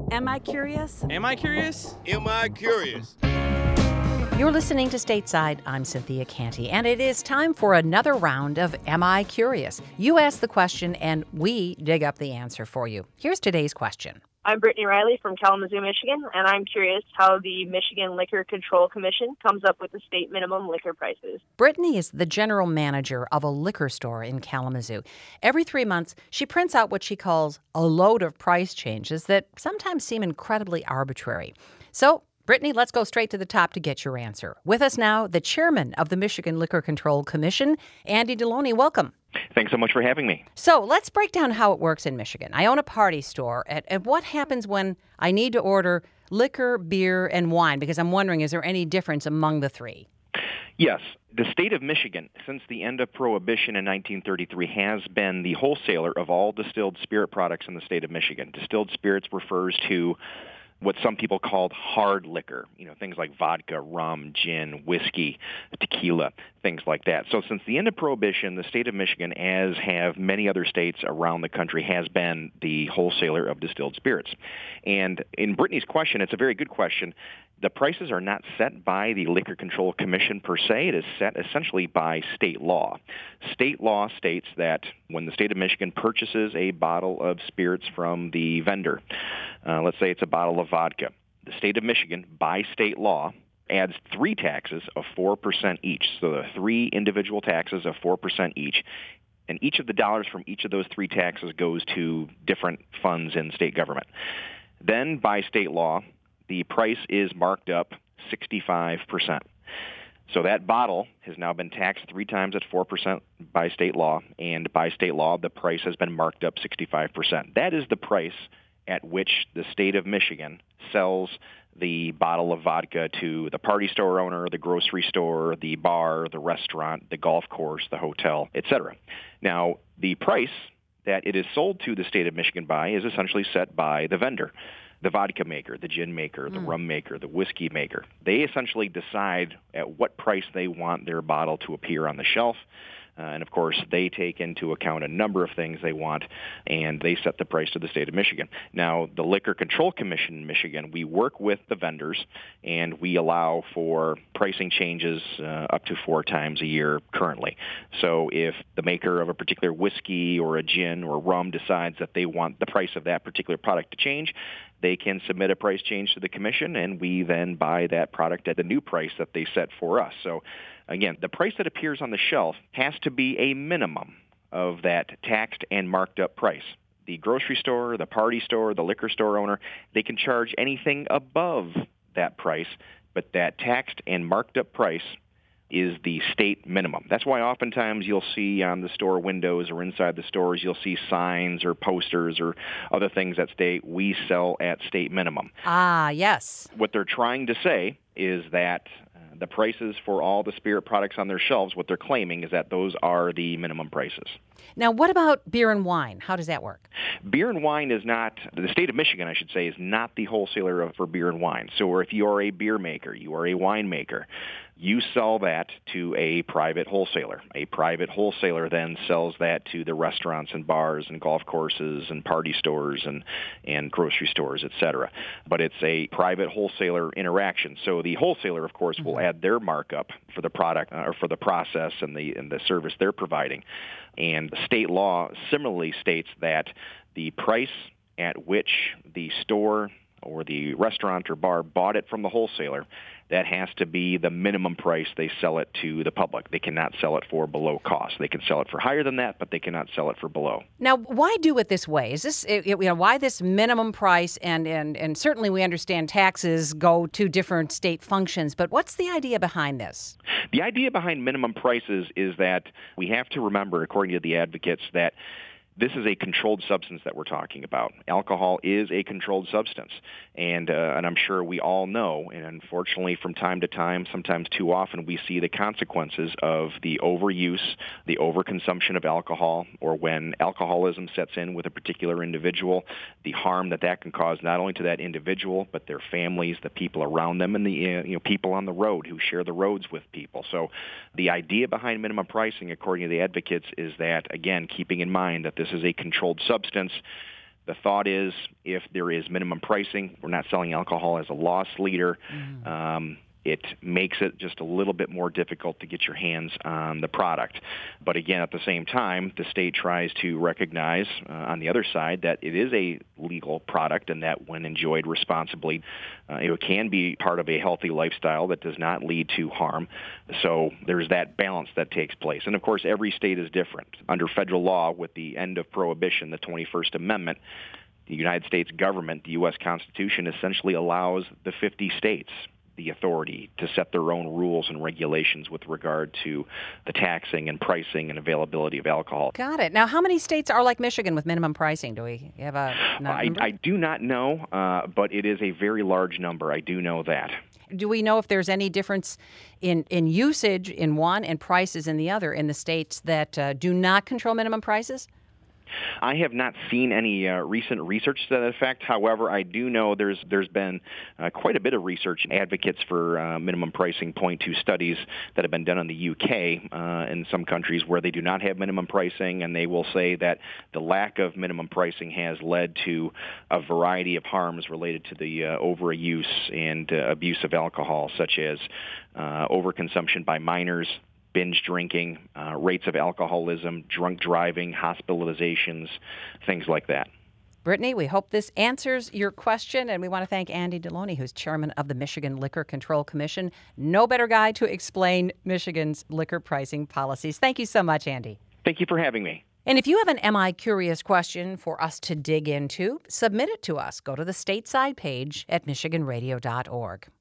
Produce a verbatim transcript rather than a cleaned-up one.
Am I curious? Am I curious? Am I curious? You're listening to Stateside. I'm Cynthia Canty, and it is time for another round of Am I Curious? You ask the question, and we dig up the answer for you. Here's today's question. I'm Brittany Riley from Kalamazoo, Michigan, and I'm curious how the Michigan Liquor Control Commission comes up with the state minimum liquor prices. Brittany is the general manager of a liquor store in Kalamazoo. Every three months, she prints out what she calls a load of price changes that sometimes seem incredibly arbitrary. So, Brittany, let's go straight to the top to get your answer. With us now, the chairman of the Michigan Liquor Control Commission, Andy Deloney. Welcome. Thanks so much for having me. So let's break down how it works in Michigan. I own a party store, and, and what happens when I need to order liquor, beer, and wine? Because I'm wondering, is there any difference among the three? Yes. The state of Michigan, since the end of Prohibition in nineteen thirty-three, has been the wholesaler of all distilled spirit products in the state of Michigan. Distilled spirits refers to what some people called hard liquor, you know, things like vodka, rum, gin, whiskey, tequila, things like that. So since the end of Prohibition, the state of Michigan, as have many other states around the country, has been the wholesaler of distilled spirits. And in Brittany's question, it's a very good question. The prices are not set by the Liquor Control Commission per se. It is set essentially by state law. State law states that when the state of Michigan purchases a bottle of spirits from the vendor, uh, let's say it's a bottle of vodka, the state of Michigan, by state law, adds three taxes of four percent each. So the three individual taxes of four percent each. And each of the dollars from each of those three taxes goes to different funds in state government. Then by state law, the price is marked up sixty-five percent. So that bottle has now been taxed three times at four percent by state law, and by state law, the price has been marked up sixty-five percent. That is the price at which the state of Michigan sells the bottle of vodka to the party store owner, the grocery store, the bar, the restaurant, the golf course, the hotel, et cetera. Now, the price that it is sold to the state of Michigan by is essentially set by the vendor. The vodka maker, the gin maker, the mm. rum maker, the whiskey maker. They essentially decide at what price they want their bottle to appear on the shelf. Uh, and, of course, they take into account a number of things they want, and they set the price to the state of Michigan. Now, the Liquor Control Commission in Michigan, we work with the vendors, and we allow for pricing changes uh, up to four times a year currently. So if the maker of a particular whiskey or a gin or rum decides that they want the price of that particular product to change, they can submit a price change to the commission, and we then buy that product at the new price that they set for us. So, again, the price that appears on the shelf has to be a minimum of that taxed and marked up price. The grocery store, the party store, the liquor store owner, they can charge anything above that price, but that taxed and marked up price is the state minimum. That's why oftentimes you'll see on the store windows or inside the stores, you'll see signs or posters or other things that state, we sell at state minimum. Ah, yes. What they're trying to say is that uh, the prices for all the spirit products on their shelves, what they're claiming is that those are the minimum prices. Now, what about beer and wine? How does that work? Beer and wine is not, the state of Michigan, I should say, is not the wholesaler of, for beer and wine. So if you are a beer maker, you are a wine maker, you sell that to a private wholesaler. A private wholesaler then sells that to the restaurants and bars and golf courses and party stores and, and grocery stores, et cetera. But it's a private wholesaler interaction. So the wholesaler, of course, will add their markup for the product uh, or for the process and the and the service they're providing. And state law similarly states that the price at which the store or the restaurant or bar bought it from the wholesaler, that has to be the minimum price they sell it to the public. They cannot sell it for below cost. They can sell it for higher than that, but they cannot sell it for below. Now, why do it this way? Is this, you know, why this minimum price? And, and, and certainly we understand taxes go to different state functions, but what's the idea behind this? The idea behind minimum prices is that we have to remember, according to the advocates, that this is a controlled substance that we're talking about. Alcohol is a controlled substance, and uh, and I'm sure we all know, and unfortunately from time to time, sometimes too often, we see the consequences of the overuse, the overconsumption of alcohol, or when alcoholism sets in with a particular individual, the harm that that can cause not only to that individual, but their families, the people around them, and the uh, you know people on the road who share the roads with people. So the idea behind minimum pricing, according to the advocates, is that, again, keeping in mind that this is a controlled substance, The thought is if there is minimum pricing, we're not selling alcohol as a loss leader. Mm. Um, it makes it just a little bit more difficult to get your hands on the product. But again, at the same time, the state tries to recognize uh, on the other side that it is a legal product and that when enjoyed responsibly, uh, it can be part of a healthy lifestyle that does not lead to harm. So there's that balance that takes place. And of course, every state is different. Under federal law, with the end of Prohibition, the twenty-first Amendment, the United States government, the U S Constitution, essentially allows the fifty states the authority to set their own rules and regulations with regard to the taxing and pricing and availability of alcohol. Got it. Now, how many states are like Michigan with minimum pricing? Do we have a I, I do not know, uh, but it is a very large number. I do know that. Do we know if there's any difference in, in usage in one and prices in the other in the states that uh, do not control minimum prices? I have not seen any uh, recent research to that effect. However, I do know there's there's been uh, quite a bit of research. Advocates for uh, minimum pricing point to studies that have been done in the U K uh, in some countries where they do not have minimum pricing, and they will say that the lack of minimum pricing has led to a variety of harms related to the uh, overuse and uh, abuse of alcohol, such as uh, overconsumption by minors, binge drinking, uh, rates of alcoholism, drunk driving, hospitalizations, things like that. Brittany, we hope this answers your question, and we want to thank Andy Deloney, who's chairman of the Michigan Liquor Control Commission. No better guy to explain Michigan's liquor pricing policies. Thank you so much, Andy. Thank you for having me. And if you have an Am I Curious question for us to dig into, submit it to us. Go to the stateside page at michigan radio dot org.